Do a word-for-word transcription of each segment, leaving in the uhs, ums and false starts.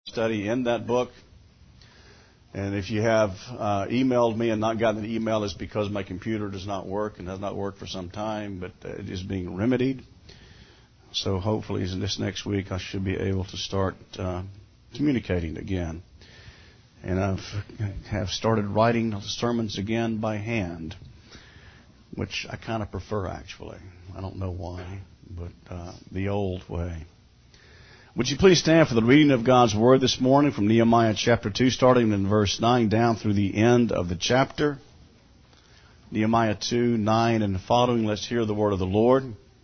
study in that book. And if you have uh, emailed me and not gotten an email, it's because my computer does not work and has not worked for some time, but it is being remedied. So hopefully this next week I should be able to start uh, communicating again. And I have started writing sermons again by hand, which I kind of prefer, actually. I don't know why, but uh, the old way. Would you please stand for the reading of God's Word this morning from Nehemiah chapter two, starting in verse nine down through the end of the chapter. Nehemiah two, nine and following. Let's hear the word of the Lord.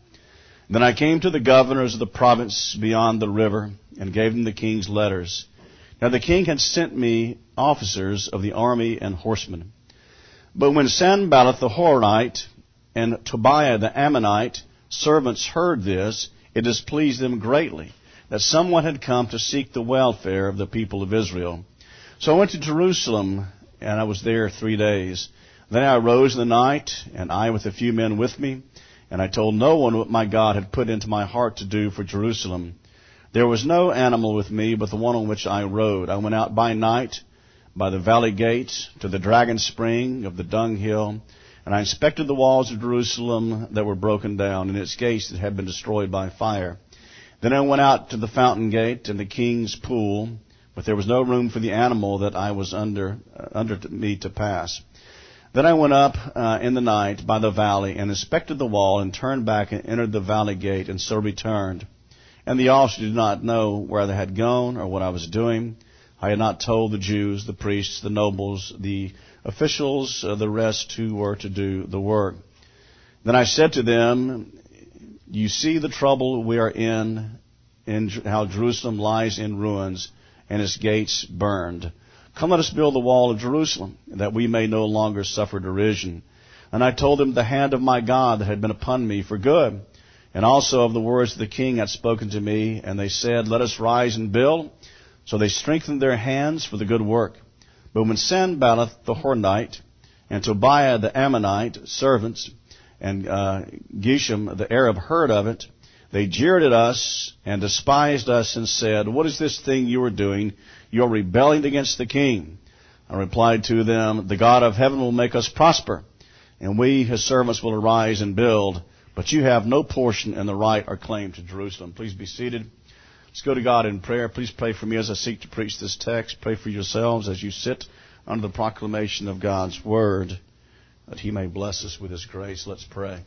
Then I came to the governors of the province beyond the river and gave them the king's letters. Now the king had sent me officers of the army and horsemen. But when Sanballat the Horonite and Tobiah the Ammonite servants heard this, it displeased them greatly that someone had come to seek the welfare of the people of Israel. So I went to Jerusalem, and I was there three days. Then I arose in the night, and I with a few men with me, and I told no one what my God had put into my heart to do for Jerusalem. There was no animal with me but the one on which I rode. I went out by night by the valley gate to the dragon spring of the dunghill, and I inspected the walls of Jerusalem that were broken down, and its gates that had been destroyed by fire. Then I went out to the fountain gate and the king's pool, but there was no room for the animal that I was under uh, under me to pass. Then I went up uh, in the night by the valley and inspected the wall and turned back and entered the valley gate and so returned. And the officers did not know where they had gone or what I was doing. I had not told the Jews, the priests, the nobles, the officials, uh, the rest who were to do the work. Then I said to them, you see the trouble we are in, in how Jerusalem lies in ruins and its gates burned. Come, let us build the wall of Jerusalem, that we may no longer suffer derision. And I told them the hand of my God that had been upon me for good, and also of the words the king had spoken to me. And they said, let us rise and build. So they strengthened their hands for the good work. But when Sanballat the Horonite and Tobiah the Ammonite servants and uh, Geshem the Arab heard of it, they jeered at us and despised us and said, what is this thing you are doing? You are rebelling against the king. I replied to them, the God of heaven will make us prosper, and we, his servants, will arise and build. But you have no portion in the right or claim to Jerusalem. Please be seated. Let's go to God in prayer. Please pray for me as I seek to preach this text. Pray for yourselves as you sit under the proclamation of God's word, that he may bless us with his grace. Let's pray.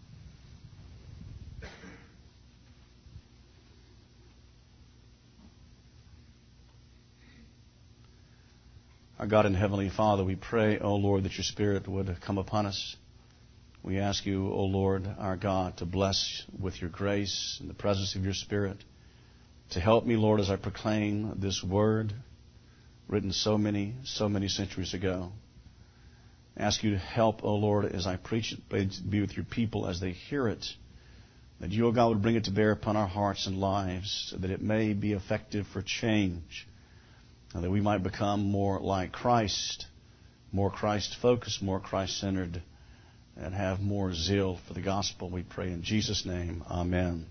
Our God and Heavenly Father, we pray, O Lord, that your Spirit would come upon us. We ask you, O Lord, our God, to bless with your grace and the presence of your Spirit, to help me, Lord, as I proclaim this word written so many, so many centuries ago. I ask you to help, O Lord, as I preach it, be with your people as they hear it, that you, O God, would bring it to bear upon our hearts and lives, so that it may be effective for change, and that we might become more like Christ, more Christ-focused, more Christ-centered, and have more zeal for the gospel. We pray in Jesus' name. Amen.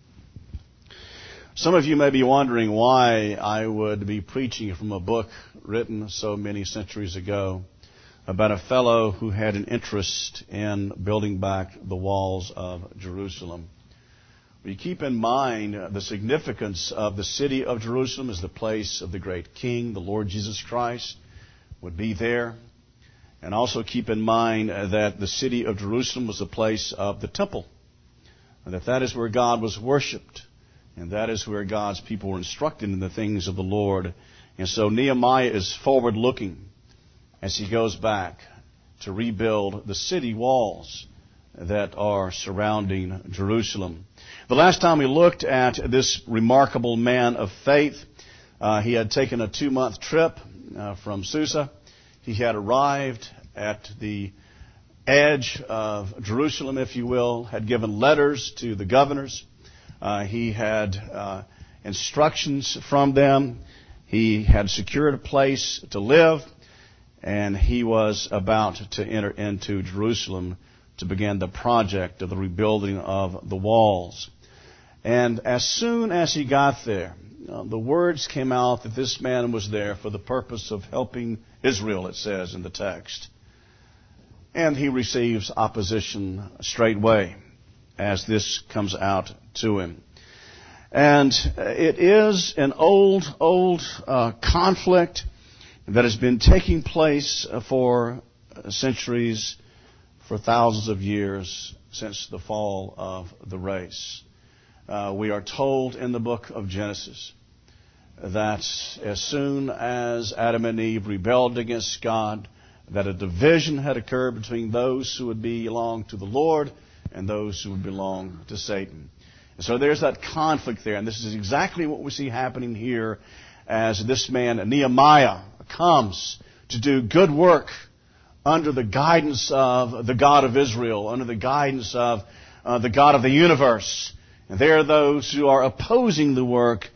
Some of you may be wondering why I would be preaching from a book written so many centuries ago about a fellow who had an interest in building back the walls of Jerusalem. We keep in mind the significance of the city of Jerusalem as the place of the great King, the Lord Jesus Christ, would be there. And also keep in mind that the city of Jerusalem was the place of the temple, and that that is where God was worshipped, and that is where God's people were instructed in the things of the Lord. And so Nehemiah is forward-looking as he goes back to rebuild the city walls that are surrounding Jerusalem. The last time we looked at this remarkable man of faith, uh, he had taken a two-month trip uh, from Susa. He had arrived at the edge of Jerusalem, if you will, had given letters to the governors. Uh, he had uh, instructions from them. He had secured a place to live, and he was about to enter into Jerusalem to begin the project of the rebuilding of the walls. And as soon as he got there, uh, the words came out that this man was there for the purpose of helping Israel, it says in the text. And he receives opposition straightway as this comes out to him. And it is an old, old uh, conflict that has been taking place for centuries, for thousands of years since the fall of the race. Uh, we are told in the book of Genesis that as soon as Adam and Eve rebelled against God, that a division had occurred between those who would belong to the Lord and those who would belong to Satan. And so there's that conflict there, and this is exactly what we see happening here as this man, Nehemiah, comes to do good work under the guidance of the God of Israel, under the guidance of uh, the God of the universe. And there are those who are opposing the work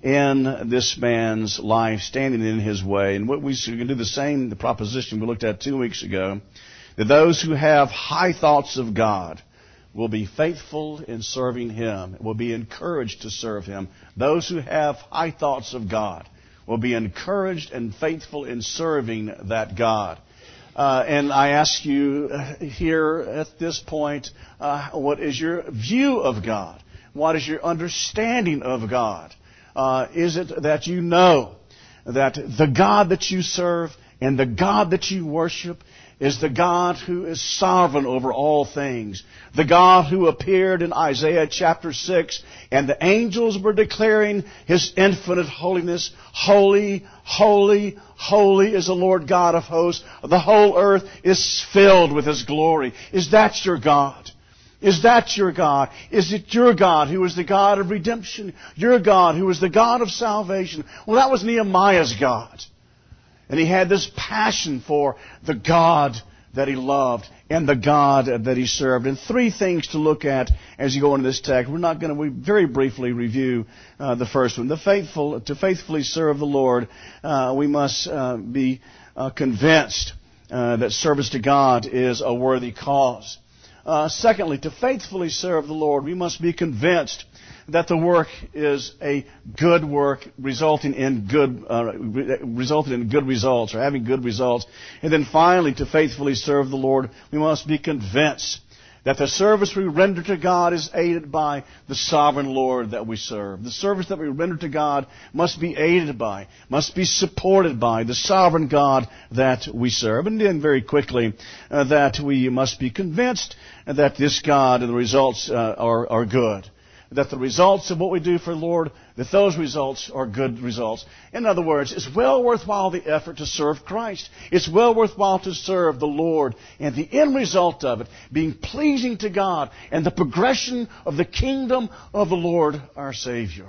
in this man's life, standing in his way. And what we, we can do the same, the proposition we looked at two weeks ago, that those who have high thoughts of God will be faithful in serving Him, will be encouraged to serve Him. Those who have high thoughts of God will be encouraged and faithful in serving that God. Uh, and I ask you here at this point, uh, what is your view of God? What is your understanding of God? Uh, is it that you know that the God that you serve and the God that you worship is the God who is sovereign over all things? The God who appeared in Isaiah chapter six, and the angels were declaring His infinite holiness. Holy, holy, holy is the Lord God of hosts. The whole earth is filled with His glory. Is that your God? Is that your God? Is it your God who is the God of redemption? Your God who is the God of salvation? Well, that was Nehemiah's God. And he had this passion for the God that he loved and the God that he served. And three things to look at as you go into this text. We're not going to we very briefly review uh, the first one. The faithful, to faithfully serve the Lord, uh, we must uh, be uh, convinced uh, that service to God is a worthy cause. Uh, secondly, to faithfully serve the Lord, we must be convinced that the work is a good work, resulting in good, uh, re- resulting in good results, or having good results. And then finally, to faithfully serve the Lord, we must be convinced that the service we render to God is aided by the sovereign Lord that we serve. The service that we render to God must be aided by, must be supported by the sovereign God that we serve. And then very quickly, uh, that we must be convinced that this God and the results uh, are, are good. That the results of what we do for the Lord, that those results are good results. In other words, it's well worthwhile the effort to serve Christ. It's well worthwhile to serve the Lord. And the end result of it being pleasing to God and the progression of the kingdom of the Lord our Savior.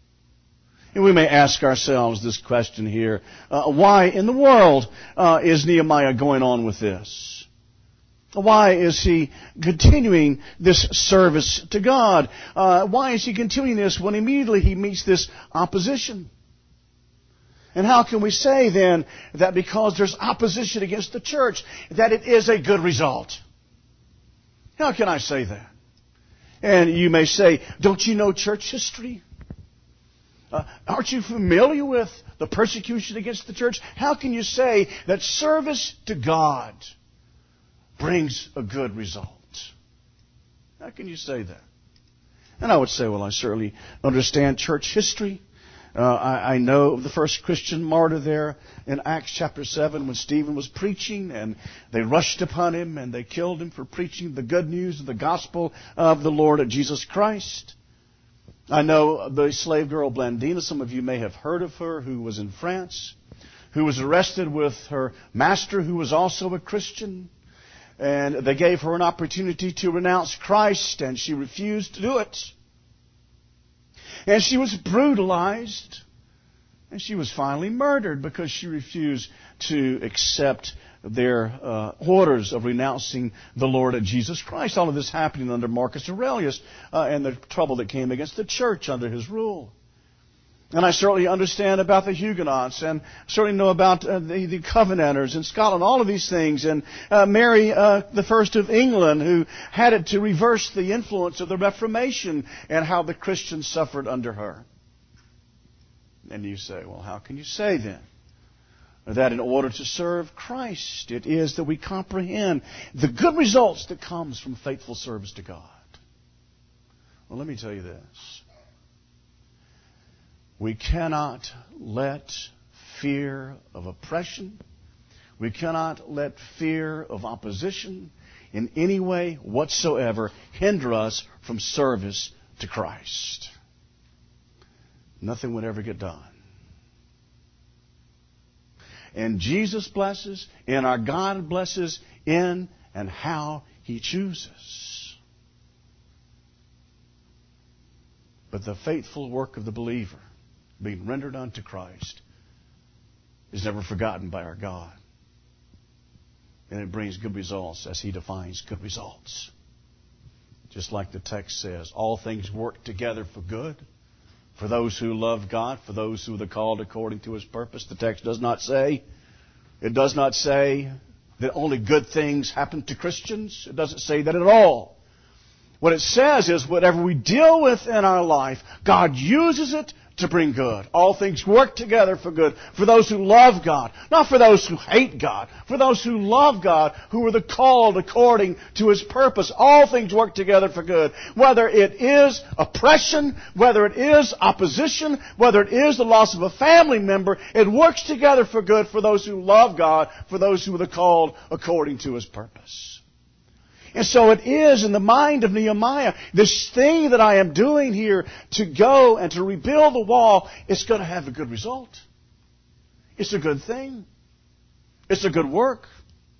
And we may ask ourselves this question here. Uh, why in the world uh, is Nehemiah going on with this? Why is he continuing this service to God? Uh, why is he continuing this when immediately he meets this opposition? And how can we say then that because there's opposition against the church, that it is a good result? How can I say that? And you may say, don't you know church history? Uh, aren't you familiar with the persecution against the church? How can you say that service to God brings a good result? How can you say that? And I would say, well, I certainly understand church history. Uh, I, I know of the first Christian martyr there in Acts chapter seven when Stephen was preaching and they rushed upon him and they killed him for preaching the good news of the gospel of the Lord Jesus Christ. I know the slave girl Blandina, some of you may have heard of her, who was in France, who was arrested with her master, who was also a Christian. And they gave her an opportunity to renounce Christ, and she refused to do it. And she was brutalized, and she was finally murdered because she refused to accept their uh, orders of renouncing the Lord Jesus Christ. All of this happening under Marcus Aurelius uh, and the trouble that came against the church under his rule. And I certainly understand about the Huguenots, and certainly know about uh, the, the Covenanters in Scotland, all of these things. And uh, Mary, uh, the First of England, who had it to reverse the influence of the Reformation and how the Christians suffered under her. And you say, well, how can you say then that in order to serve Christ, it is that we comprehend the good results that comes from faithful service to God? Well, let me tell you this. We cannot let fear of oppression, we cannot let fear of opposition in any way whatsoever hinder us from service to Christ. Nothing would ever get done. And Jesus blesses, and our God blesses in and how He chooses. But the faithful work of the believer, being rendered unto Christ, is never forgotten by our God. And it brings good results as He defines good results. Just like the text says, all things work together for good, for those who love God, for those who are called according to His purpose. The text does not say, it does not say that only good things happen to Christians. It doesn't say that at all. What it says is whatever we deal with in our life, God uses it to bring good. All things work together for good for those who love God, not for those who hate God, for those who love God, who are the called according to His purpose. All things work together for good. Whether it is oppression, whether it is opposition, whether it is the loss of a family member, it works together for good for those who love God, for those who are the called according to His purpose. And so it is in the mind of Nehemiah, this thing that I am doing here to go and to rebuild the wall, it's going to have a good result. It's a good thing. It's a good work.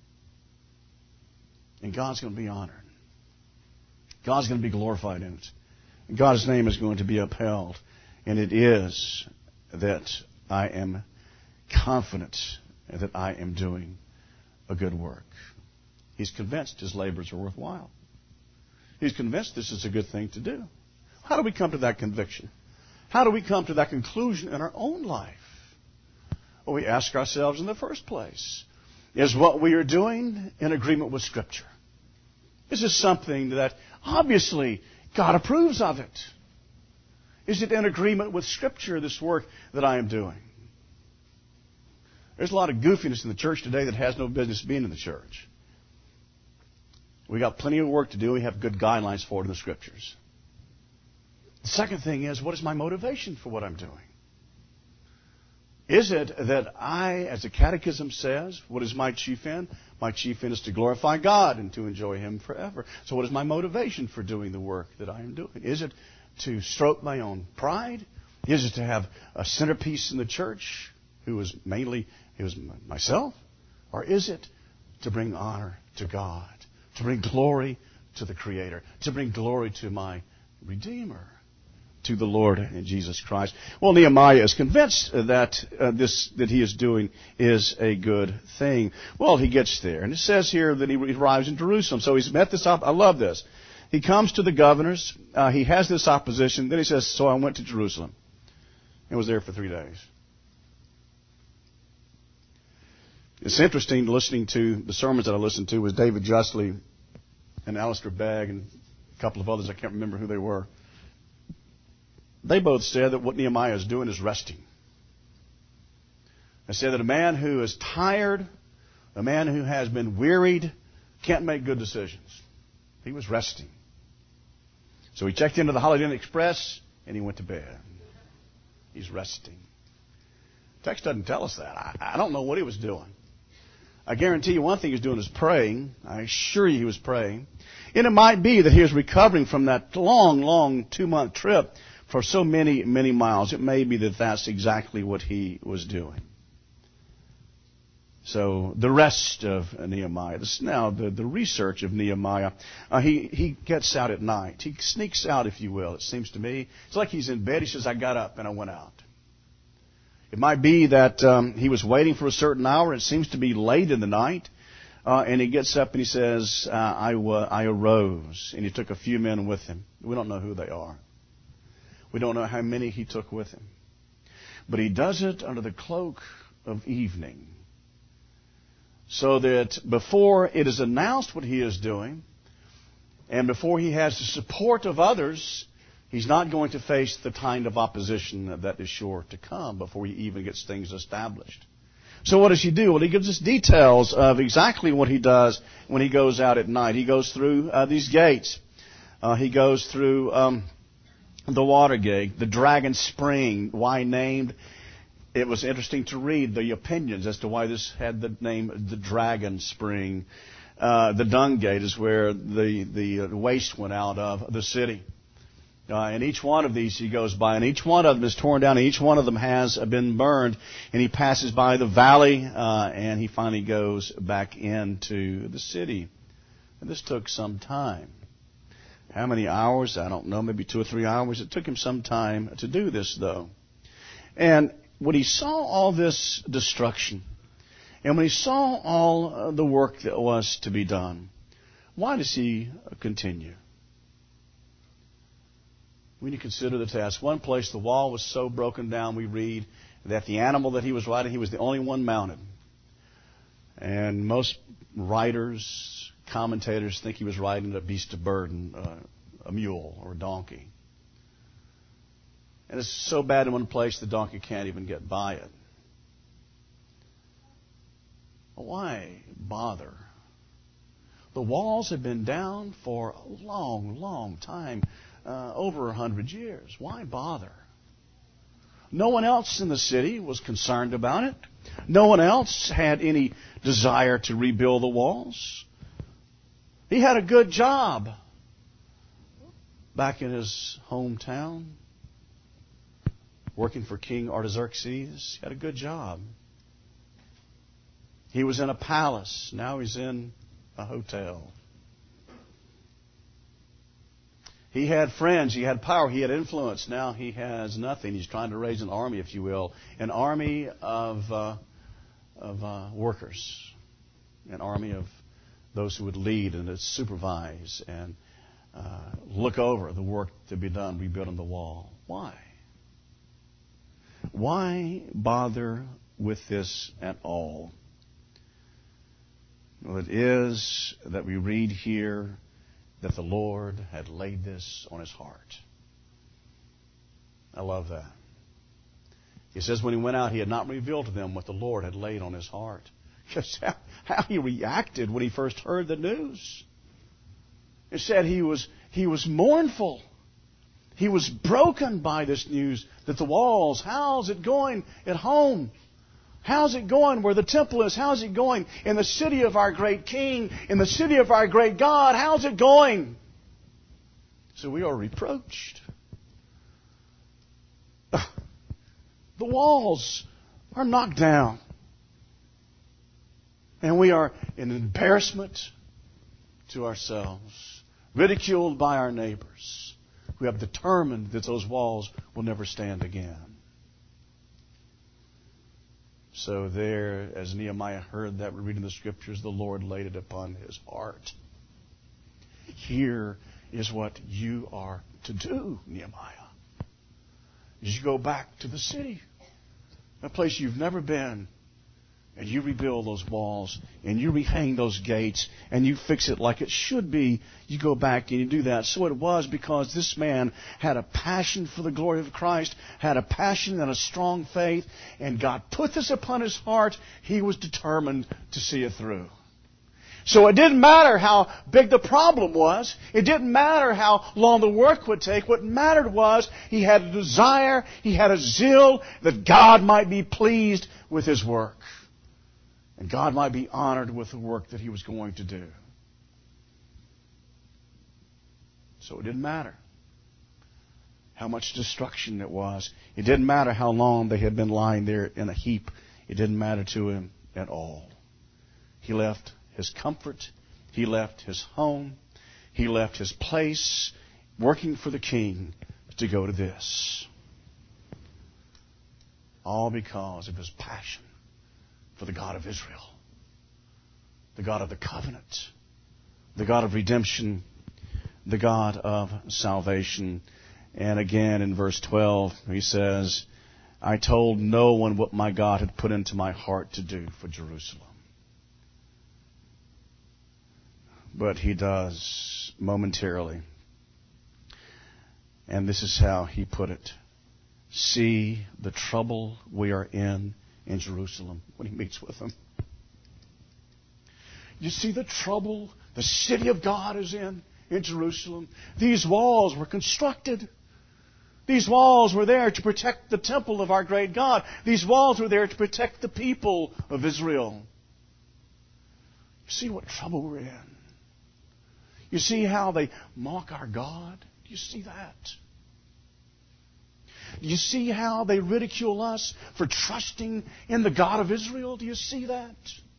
And God's going to be honored. God's going to be glorified in it. And God's name is going to be upheld. And it is that I am confident that I am doing a good work. He's convinced his labors are worthwhile. He's convinced this is a good thing to do. How do we come to that conviction? How do we come to that conclusion in our own life? Well, we ask ourselves in the first place, is what we are doing in agreement with Scripture? Is this something that obviously God approves of it? Is it in agreement with Scripture, this work that I am doing? There's a lot of goofiness in the church today that has no business being in the church. We got plenty of work to do. We have good guidelines for it in the Scriptures. The second thing is, what is my motivation for what I'm doing? Is it that I, as the Catechism says, what is my chief end? My chief end is to glorify God and to enjoy Him forever. So what is my motivation for doing the work that I am doing? Is it to stroke my own pride? Is it to have a centerpiece in the church who is mainly who is myself? Or is it to bring honor to God? To bring glory to the Creator, to bring glory to my Redeemer, to the Lord and Jesus Christ. Well, Nehemiah is convinced that uh, this that he is doing is a good thing. Well, he gets there, and it says here that he arrives in Jerusalem. So he's met this. Op- I love this. He comes to the governors. Uh, he has this opposition. Then he says, "So I went to Jerusalem and was there for three days." It's interesting listening to the sermons that I listened to with David Justly and Alistair Begg and a couple of others. I can't remember who they were. They both said that what Nehemiah is doing is resting. They said that a man who is tired, a man who has been wearied, can't make good decisions. He was resting. So he checked into the Holiday Inn Express and he went to bed. He's resting. The text doesn't tell us that. I, I don't know what he was doing. I guarantee you one thing he was doing is praying. I assure you he was praying. And it might be that he was recovering from that long, long two-month trip for so many, many miles. It may be that that's exactly what he was doing. So the rest of Nehemiah, this, now the, the research of Nehemiah, uh, he, he gets out at night. He sneaks out, if you will, it seems to me. It's like he's in bed. He says, I got up and I went out. It might be that um, he was waiting for a certain hour. It seems to be late in the night. Uh, and he gets up and he says, uh, I, w- I arose. And he took a few men with him. We don't know who they are. We don't know how many he took with him. But he does it under the cloak of evening. So that before it is announced what he is doing, and before he has the support of others He's not going to face the kind of opposition that is sure to come before he even gets things established. So what does he do? Well, he gives us details of exactly what he does when he goes out at night. He goes through uh, these gates. Uh, he goes through um, the water gate, the Dragon Spring. Why named? It was interesting to read the opinions as to why this had the name the Dragon Spring. Uh, the Dung Gate is where the, the waste went out of the city. Uh, and each one of these he goes by, and each one of them is torn down, and each one of them has been burned. And he passes by the valley, uh, and he finally goes back into the city. And this took some time. How many hours? I don't know, maybe two or three hours. It took him some time to do this, though. And when he saw all this destruction, and when he saw all uh, the work that was to be done, why does he continue? When you consider the task, one place the wall was so broken down, we read that the animal that he was riding, he was the only one mounted. And most writers, commentators think he was riding a beast of burden, uh, a mule or a donkey. And it's so bad in one place the donkey can't even get by it. Why bother? The walls have been down for a long, long time. Uh, over a hundred years. Why bother? No one else in the city was concerned about it. No one else had any desire to rebuild the walls. He had a good job back in his hometown, working for King Artaxerxes. He had a good job. He was in a palace. Now he's in a hotel. He had friends, he had power, he had influence. Now he has nothing. He's trying to raise an army, if you will, an army of uh, of uh, workers, an army of those who would lead and to supervise and uh, look over the work to be done, rebuilding the wall. Why? Why bother with this at all? Well, it is that we read here that the Lord had laid this on his heart. I love that. He says when he went out, he had not revealed to them what the Lord had laid on his heart. Just how, how he reacted when he first heard the news. It said he was, he was mournful. He was broken by this news that the walls, how's it going at home? How's it going where the temple is? How's it going in the city of our great King, in the city of our great God? How's it going? So we are reproached. The walls are knocked down. And we are an embarrassment to ourselves, ridiculed by our neighbors who have determined that those walls will never stand again. So there, as Nehemiah heard that, we're reading the Scriptures, the Lord laid it upon his heart. Here is what you are to do, Nehemiah. Is you go back to the city, a place you've never been, and you rebuild those walls, and you rehang those gates, and you fix it like it should be. You go back and you do that. So it was because this man had a passion for the glory of Christ, had a passion and a strong faith, and God put this upon his heart. He was determined to see it through. So it didn't matter how big the problem was. It didn't matter how long the work would take. What mattered was he had a desire, he had a zeal that God might be pleased with his work. And God might be honored with the work that he was going to do. So it didn't matter how much destruction it was. It didn't matter how long they had been lying there in a heap. It didn't matter to him at all. He left his comfort. He left his home. He left his place working for the king to go to this. All because of his passion for the God of Israel, the God of the covenant, the God of redemption, the God of salvation. And again in verse twelve, he says, I told no one what my God had put into my heart to do for Jerusalem. But he does momentarily. And this is how he put it. See the trouble we are in in Jerusalem when he meets with them. You see the trouble the city of God is in in Jerusalem. These walls were constructed. These walls were there to protect the temple of our great God. These walls were there to protect the people of Israel. You see what trouble we're in. You see how they mock our God? Do you see that? Do you see how they ridicule us for trusting in the God of Israel? Do you see that?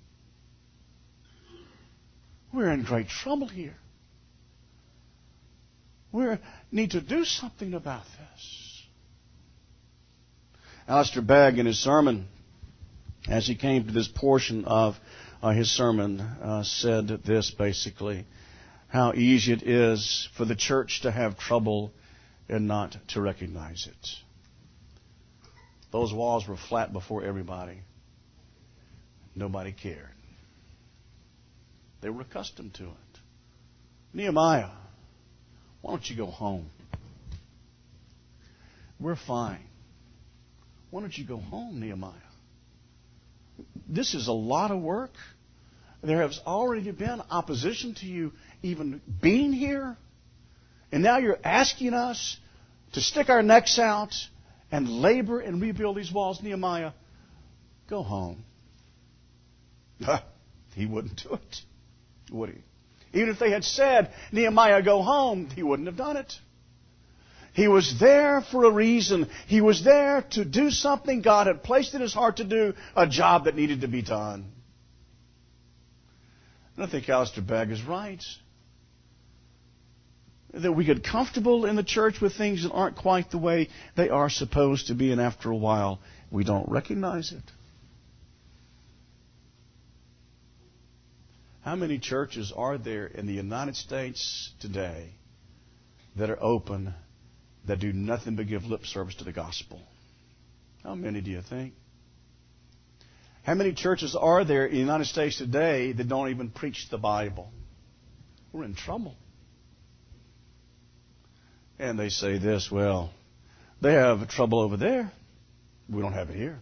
We're in great trouble here. We need to do something about this. Alistair Begg, in his sermon, as he came to this portion of uh, his sermon, uh, said this basically, how easy it is for the church to have trouble and not to recognize it. Those walls were flat before everybody. Nobody cared. They were accustomed to it. Nehemiah, why don't you go home? We're fine. Why don't you go home, Nehemiah? This is a lot of work. There has already been opposition to you even being here. And now you're asking us to stick our necks out and labor and rebuild these walls. Nehemiah, go home. He wouldn't do it, would he? Even if they had said, Nehemiah, go home, he wouldn't have done it. He was there for a reason. He was there to do something God had placed in his heart to do, a job that needed to be done. And I think Alistair Begg is right. That we get comfortable in the church with things that aren't quite the way they are supposed to be, and after a while, we don't recognize it. How many churches are there in the United States today that are open, that do nothing but give lip service to the gospel? How many do you think? How many churches are there in the United States today that don't even preach the Bible? We're in trouble. And they say this, well, they have trouble over there. We don't have it here.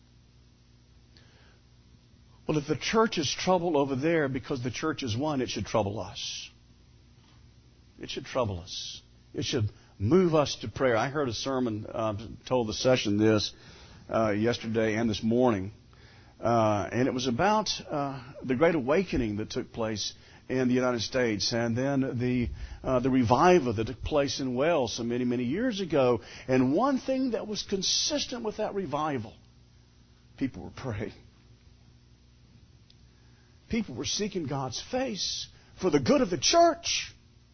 Well, if the church is troubled over there because the church is one, it should trouble us. It should trouble us. It should move us to prayer. I heard a sermon, uh, told the session this uh, yesterday and this morning, uh, and it was about uh, the Great Awakening that took place in the United States, and then the uh, the revival that took place in Wales so many, many years ago. And one thing that was consistent with that revival, people were praying. People were seeking God's face for the good of the church.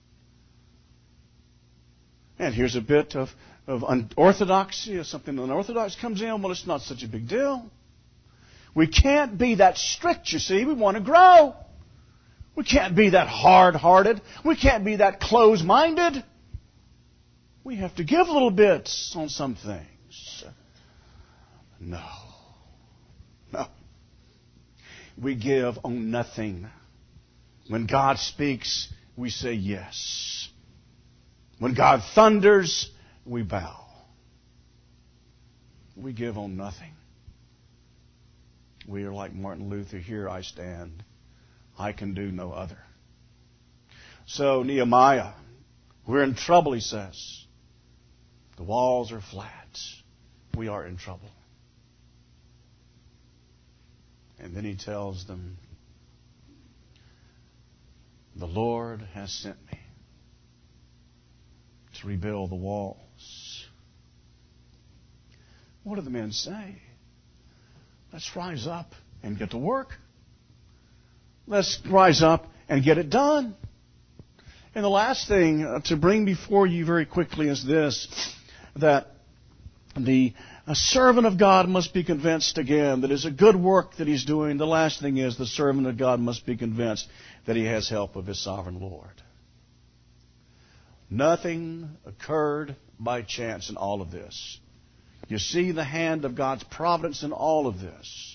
And here's a bit of, of unorthodoxy, or something unorthodox comes in. Well, it's not such a big deal. We can't be that strict, you see. We want to grow. We can't be that hard-hearted. We can't be that closed-minded. We have to give little bits on some things. No. No. We give on nothing. When God speaks, we say yes. When God thunders, we bow. We give on nothing. We are like Martin Luther, here I stand. I can do no other. So Nehemiah, we're in trouble, he says. The walls are flat. We are in trouble. And then he tells them, the Lord has sent me to rebuild the walls. What do the men say? Let's rise up and get to work. Let's rise up and get it done. And the last thing to bring before you very quickly is this, that the a servant of God must be convinced again that it's a good work that he's doing. The last thing is the servant of God must be convinced that he has help of his sovereign Lord. Nothing occurred by chance in all of this. You see the hand of God's providence in all of this.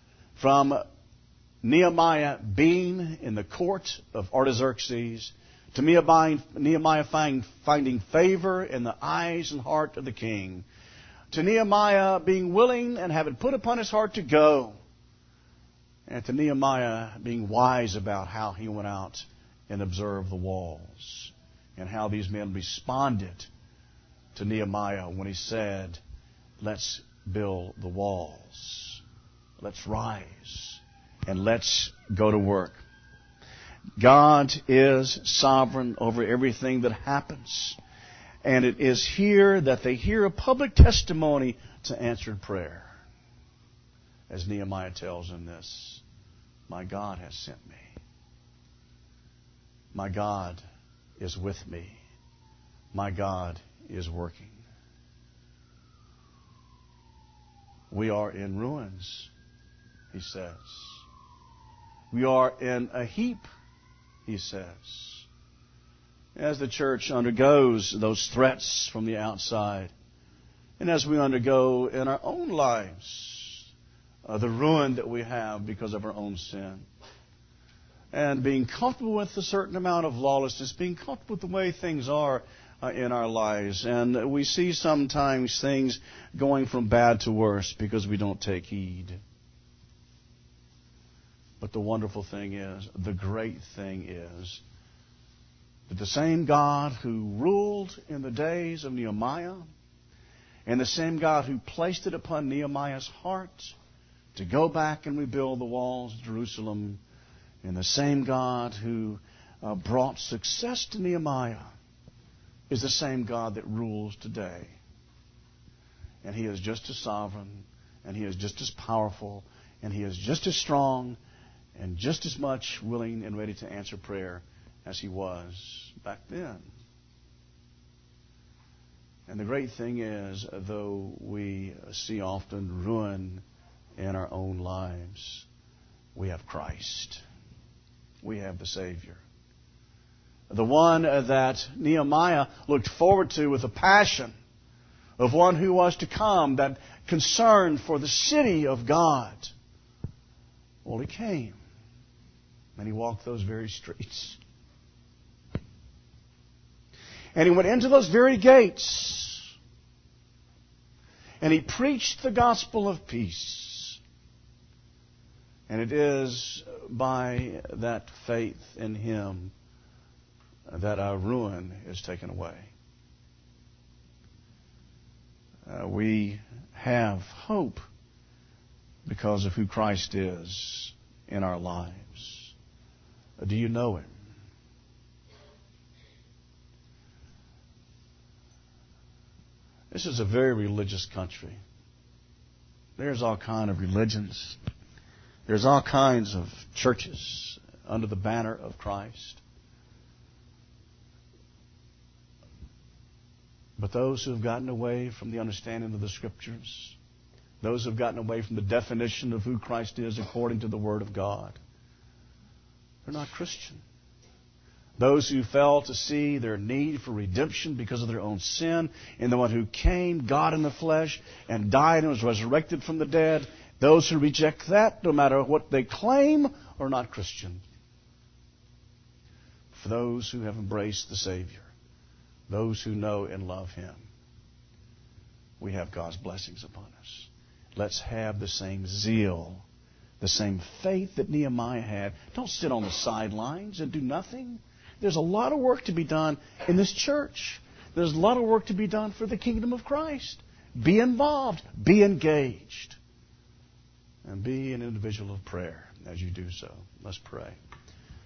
From Nehemiah being in the court of Artaxerxes To Nehemiah, Nehemiah find, finding favor in the eyes and heart of the king. To Nehemiah being willing and having put upon his heart to go. And to Nehemiah being wise about how he went out and observed the walls. And how these men responded to Nehemiah when he said, let's build the walls. Let's rise. And let's go to work. God is sovereign over everything that happens. And it is here that they hear a public testimony to answered prayer. As Nehemiah tells them this, my God has sent me. My God is with me. My God is working. We are in ruins, he says. We are in a heap, he says. As the church undergoes those threats from the outside, and as we undergo in our own lives uh, the ruin that we have because of our own sin, and being comfortable with a certain amount of lawlessness, being comfortable with the way things are uh, in our lives, and we see sometimes things going from bad to worse because we don't take heed. But the wonderful thing is, the great thing is, that the same God who ruled in the days of Nehemiah, and the same God who placed it upon Nehemiah's heart to go back and rebuild the walls of Jerusalem, and the same God who uh, brought success to Nehemiah, is the same God that rules today. And He is just as sovereign, and He is just as powerful, and He is just as strong, and just as much willing and ready to answer prayer as He was back then. And the great thing is, though we see often ruin in our own lives, we have Christ. We have the Savior. The one that Nehemiah looked forward to with a passion, of one who was to come, that concern for the city of God. Well, He came, and He walked those very streets. And He went into those very gates, and He preached the gospel of peace. And it is by that faith in Him that our ruin is taken away. Uh, we have hope because of who Christ is in our lives. Uh, do you know Him? This is a very religious country. There's all kinds of religions. There's all kinds of churches under the banner of Christ. But those who have gotten away from the understanding of the Scriptures, those who have gotten away from the definition of who Christ is according to the Word of God, they're not Christian. Those who fail to see their need for redemption because of their own sin, and the one who came, God in the flesh, and died and was resurrected from the dead, those who reject that, no matter what they claim, are not Christian. For those who have embraced the Savior, those who know and love Him, we have God's blessings upon us. Let's have the same zeal, the same faith that Nehemiah had. Don't sit on the sidelines and do nothing. There's a lot of work to be done in this church. There's a lot of work to be done for the kingdom of Christ. Be involved. Be engaged. And be an individual of prayer as you do so. Let's pray.